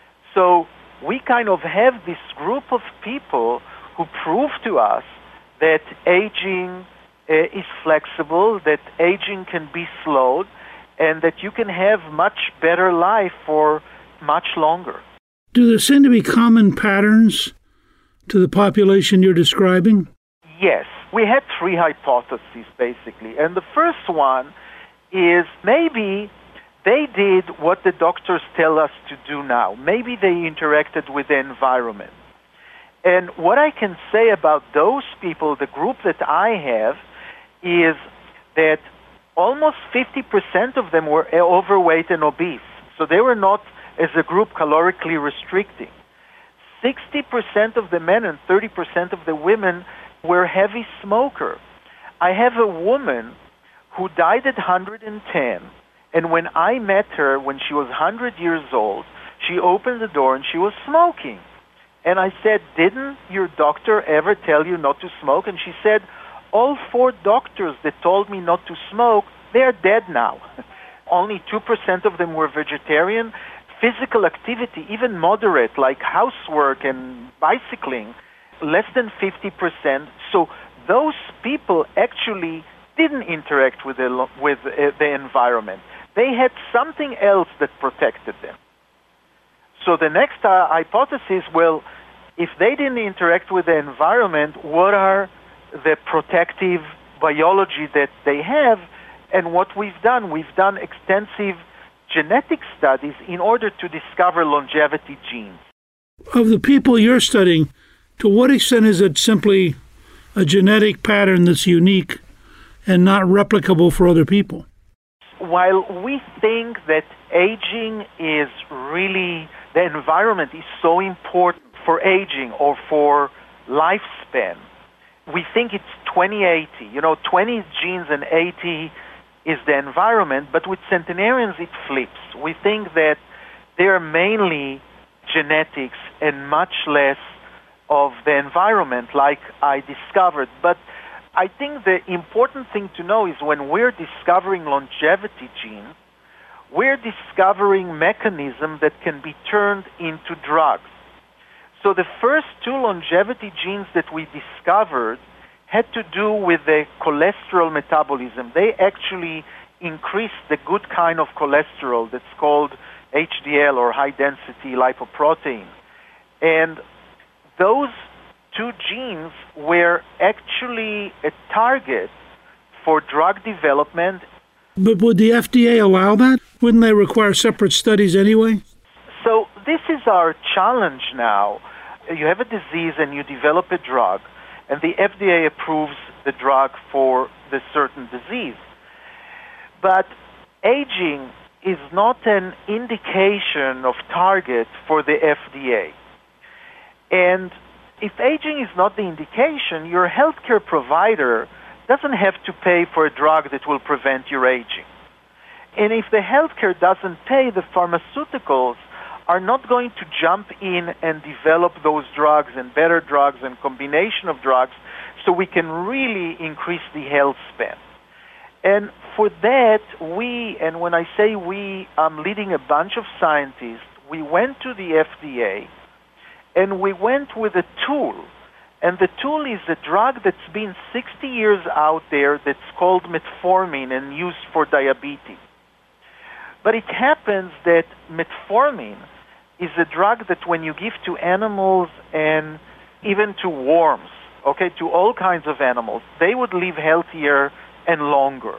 So we kind of have this group of people who prove to us that aging uh, is flexible, that aging can be slowed, and that you can have much better life for much longer. Do there seem to be common patterns to the population you're describing? Yes. We had three hypotheses, basically. And the first one is maybe they did what the doctors tell us to do now. Maybe they interacted with the environment. And what I can say about those people, the group that I have, is that almost fifty percent of them were overweight and obese. So they were not, as a group, calorically restricting. sixty percent of the men and thirty percent of the women were heavy smokers. I have a woman who died at one hundred ten, and when I met her when she was one hundred years old, she opened the door and she was smoking. And I said, didn't your doctor ever tell you not to smoke? And she said, all four doctors that told me not to smoke, they're dead now. Only two percent of them were vegetarian. Physical activity, even moderate, like housework and bicycling, less than fifty percent. So those people actually didn't interact with the, with uh, the environment. They had something else that protected them. So the next uh, hypothesis, well, if they didn't interact with the environment, what are the protective biology that they have? And what we've done, we've done extensive genetic studies in order to discover longevity genes. Of the people you're studying, to what extent is it simply a genetic pattern that's unique and not replicable for other people? While we think that aging is really, the environment is so important for aging or for lifespan, we think it's twenty eighty. You know, twenty is genes and eighty is the environment, but with centenarians it flips. We think that they're mainly genetics and much less of the environment, like I discovered. But I think the important thing to know is when we're discovering longevity genes, we're discovering mechanisms that can be turned into drugs. So the first two longevity genes that we discovered had to do with the cholesterol metabolism. They actually increase the good kind of cholesterol that's called H D L, or high-density lipoprotein. And those two genes were actually a target for drug development. But would the F D A allow that? Wouldn't they require separate studies anyway? So this is our challenge now. You have a disease and you develop a drug, and the F D A approves the drug for the certain disease. But aging is not an indication of target for the F D A. And if aging is not the indication, your healthcare provider doesn't have to pay for a drug that will prevent your aging. And if the healthcare doesn't pay, the pharmaceuticals are not going to jump in and develop those drugs and better drugs and combination of drugs so we can really increase the health span. And for that, we, and when I say we, I'm leading a bunch of scientists, we went to the F D A and we went with a tool. And the tool is a drug that's been sixty years out there that's called metformin and used for diabetes. But it happens that metformin is a drug that when you give to animals and even to worms, okay, to all kinds of animals, they would live healthier and longer.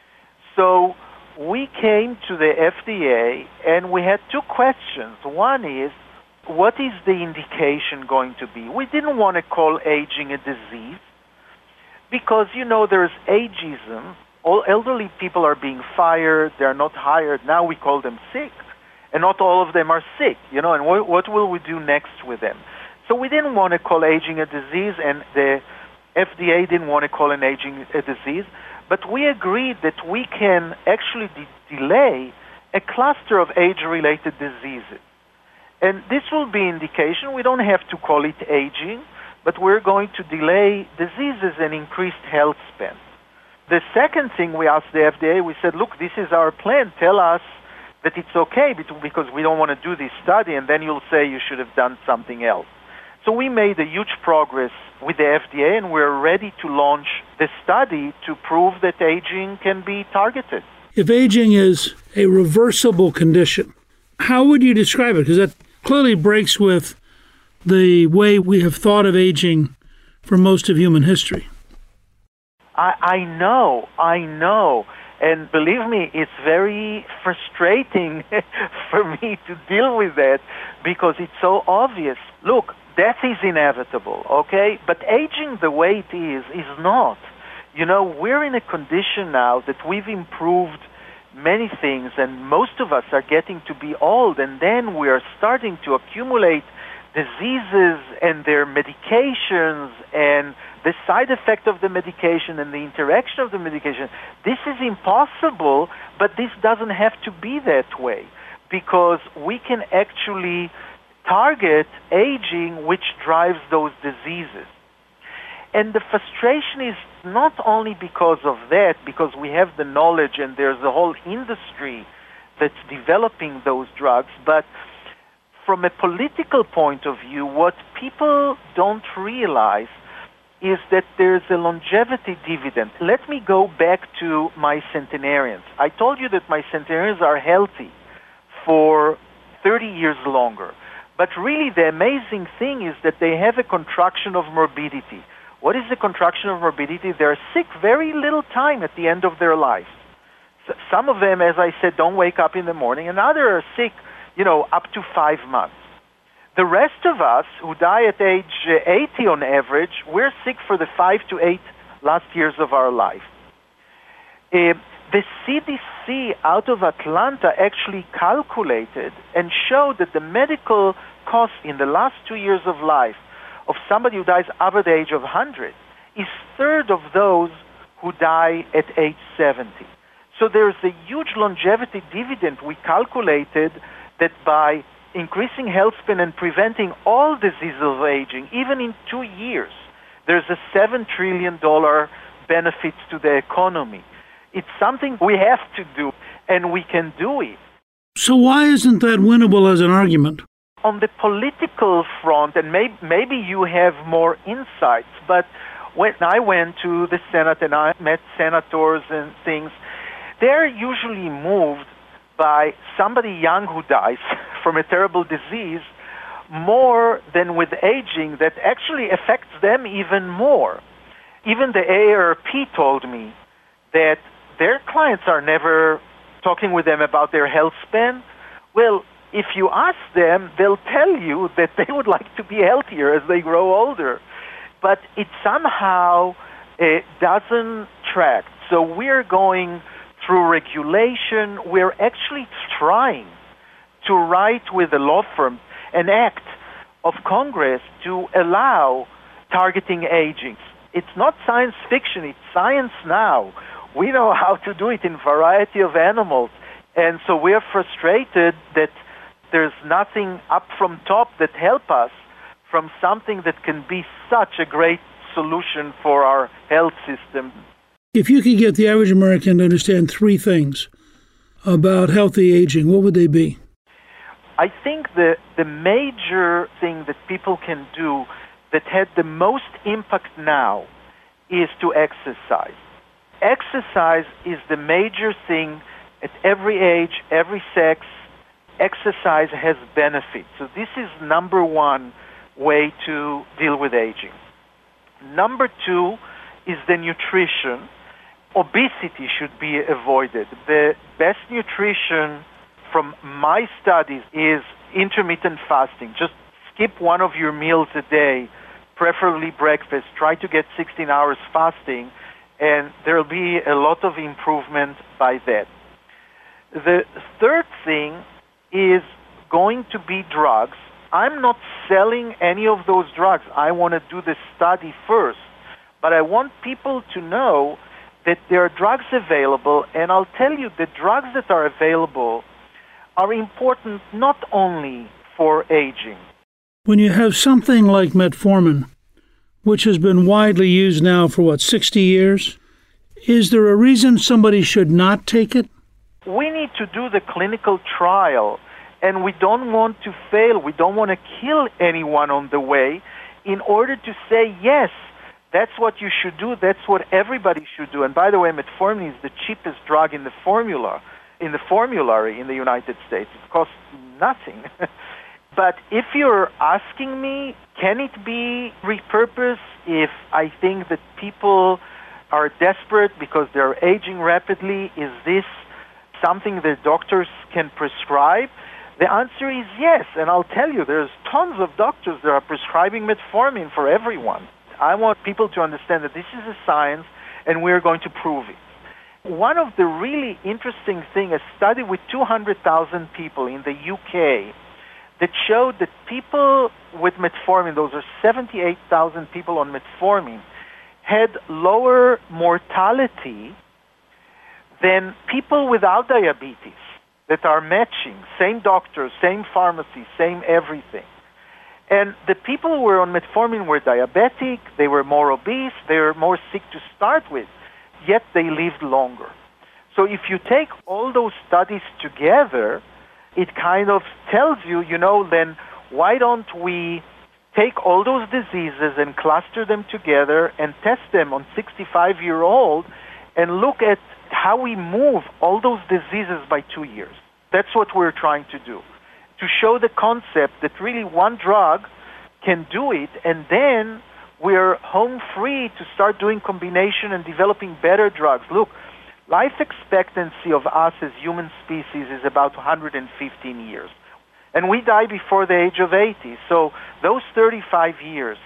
So we came to the F D A and we had two questions. One is, what is the indication going to be? We didn't want to call aging a disease because, you know, there's ageism. All elderly people are being fired. They're not hired. Now we call them sick. And not all of them are sick, you know, and what, what will we do next with them? So we didn't want to call aging a disease, and the F D A didn't want to call an aging a disease, but we agreed that we can actually de- delay a cluster of age-related diseases. And this will be indication. We don't have to call it aging, but we're going to delay diseases and increase health span. The second thing we asked the F D A, we said, look, this is our plan. Tell us that it's okay because we don't want to do this study, and then you'll say you should have done something else. So we made a huge progress with the F D A, and we're ready to launch the study to prove that aging can be targeted. If aging is a reversible condition, how would you describe it? Because that clearly breaks with the way we have thought of aging for most of human history. I, I know, I know. And believe me, it's very frustrating for me to deal with that because it's so obvious. Look, death is inevitable, okay? But aging the way it is, is not. You know, we're in a condition now that we've improved many things, and most of us are getting to be old, and then we are starting to accumulate diseases and their medications and the side effect of the medication and the interaction of the medication. This is impossible, but this doesn't have to be that way because we can actually target aging, which drives those diseases. And the frustration is not only because of that, because we have the knowledge and there's a whole industry that's developing those drugs, but from a political point of view, what people don't realize is that there's a longevity dividend. Let me go back to my centenarians. I told you that my centenarians are healthy for thirty years longer. But really the amazing thing is that they have a contraction of morbidity. What is the contraction of morbidity? They're sick very little time at the end of their life. So some of them, as I said, don't wake up in the morning, and others are sick, you know, up to five months. The rest of us who die at age eighty on average, we're sick for the five to eight last years of our life. Uh, the C D C out of Atlanta actually calculated and showed that the medical cost in the last two years of life of somebody who dies over the age of one hundred is third of those who die at age seventy. So there's a huge longevity dividend. We calculated that by increasing health span and preventing all diseases of aging, even in two years, there's a seven trillion dollars benefit to the economy. It's something we have to do, and we can do it. So why isn't that winnable as an argument? On the political front, and may, maybe you have more insights, but when I went to the Senate and I met senators and things, they're usually moved by somebody young who dies from a terrible disease more than with aging that actually affects them even more. Even the A A R P told me that their clients are never talking with them about their health span. Well, if you ask them, they'll tell you that they would like to be healthier as they grow older. But it somehow uh, doesn't track. So we're going through regulation. We're actually trying to write with a law firm an act of Congress to allow targeting aging. It's not science fiction, it's science now. We know how to do it in a variety of animals. And so we're frustrated that there's nothing up from top that help us from something that can be such a great solution for our health system. If you could get the average American to understand three things about healthy aging, what would they be? I think the, the major thing that people can do that had the most impact now is to exercise. Exercise is the major thing at every age, every sex. Exercise has benefits. So this is number one way to deal with aging. Number two is the nutrition. Obesity should be avoided. The best nutrition from my studies is intermittent fasting. Just skip one of your meals a day, preferably breakfast. Try to get sixteen hours fasting, and there will be a lot of improvement by that. The third thing is going to be drugs. I'm not selling any of those drugs. I want to do the study first. But I want people to know that there are drugs available, and I'll tell you the drugs that are available are important not only for aging. When you have something like metformin, which has been widely used now for, what, sixty years, is there a reason somebody should not take it? We need to do the clinical trial, and we don't want to fail. We don't want to kill anyone on the way in order to say, yes, that's what you should do, that's what everybody should do. And by the way, metformin is the cheapest drug in the formula, in the formulary in the United States. It costs nothing. But if you're asking me, can it be repurposed if I think that people are desperate because they're aging rapidly? Is this something that doctors can prescribe? The answer is yes, and I'll tell you, there's tons of doctors that are prescribing metformin for everyone. I want people to understand that this is a science, and we're going to prove it. One of the really interesting things, a study with two hundred thousand people in the U K, that showed that people with metformin, those are seventy-eight thousand people on metformin, had lower mortality than people without diabetes that are matching, same doctors, same pharmacy, same everything. And the people who were on metformin were diabetic, they were more obese, they were more sick to start with, yet they lived longer. So if you take all those studies together, it kind of tells you, you know, then why don't we take all those diseases and cluster them together and test them on sixty-five-year-old and look at how we move all those diseases by two years. That's what we're trying to do, to show the concept that really one drug can do it, and then we're home free to start doing combination and developing better drugs. Look, life expectancy of us as human species is about one hundred fifteen years, and we die before the age of eighty. So those thirty-five years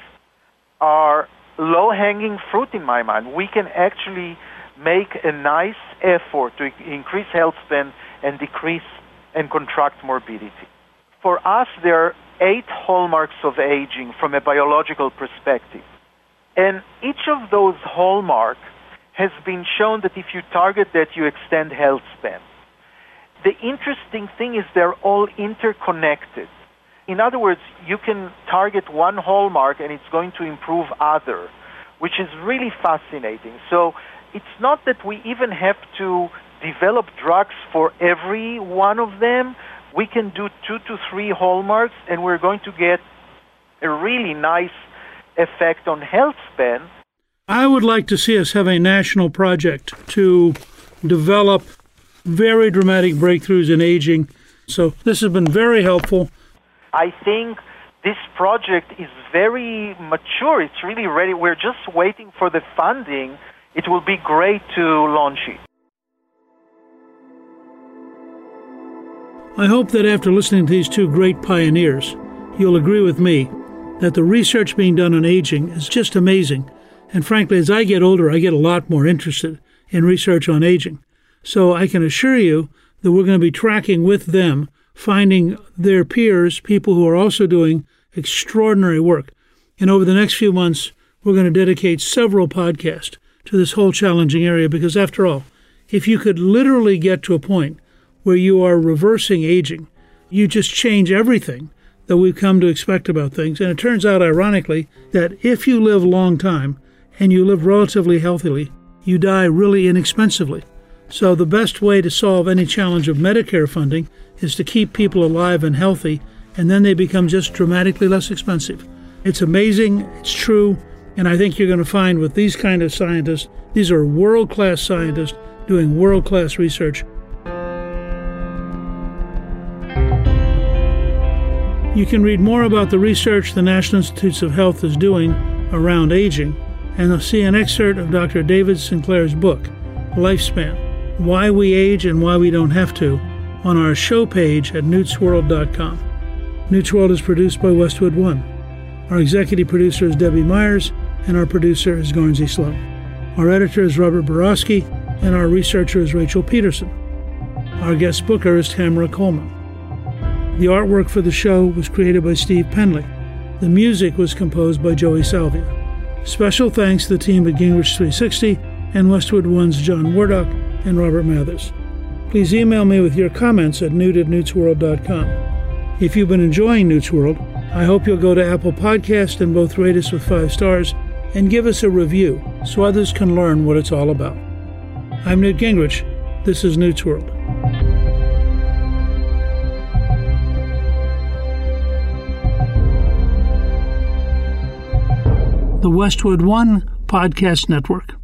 are low-hanging fruit in my mind. We can actually make a nice effort to increase health span and decrease and contract morbidity. For us, there are eight hallmarks of aging from a biological perspective. And each of those hallmarks has been shown that if you target that, you extend health span. The interesting thing is they're all interconnected. In other words, you can target one hallmark and it's going to improve other, which is really fascinating. So it's not that we even have to develop drugs for every one of them. We can do two to three hallmarks, and we're going to get a really nice effect on health span. I would like to see us have a national project to develop very dramatic breakthroughs in aging. So this has been very helpful. I think this project is very mature. It's really ready. We're just waiting for the funding. It will be great to launch it. I hope that after listening to these two great pioneers, you'll agree with me that the research being done on aging is just amazing. And frankly, as I get older, I get a lot more interested in research on aging. So I can assure you that we're going to be tracking with them, finding their peers, people who are also doing extraordinary work. And over the next few months, we're going to dedicate several podcasts to this whole challenging area, because after all, if you could literally get to a point where you are reversing aging, you just change everything that we've come to expect about things. And it turns out, ironically, that if you live a long time and you live relatively healthily, you die really inexpensively. So the best way to solve any challenge of Medicare funding is to keep people alive and healthy, and then they become just dramatically less expensive. It's amazing, it's true, and I think you're going to find with these kind of scientists, these are world-class scientists doing world-class research. You can read more about the research the National Institutes of Health is doing around aging, and see an excerpt of Doctor David Sinclair's book, Lifespan: Why We Age and Why We Don't Have to, on our show page at newts world dot com. Newt's World is produced by Westwood One. Our executive producer is Debbie Myers, and our producer is Garnsey Sloan. Our editor is Robert Borowski, and our researcher is Rachel Peterson. Our guest booker is Tamara Coleman. The artwork for the show was created by Steve Penley. The music was composed by Joey Salvia. Special thanks to the team at Gingrich three sixty and Westwood One's John Wardock and Robert Mathers. Please email me with your comments at newt at newts world dot com. If you've been enjoying Newt's World, I hope you'll go to Apple Podcast and both rate us with five stars and give us a review so others can learn what it's all about. I'm Newt Gingrich. This is Newt's World. The Westwood One Podcast Network.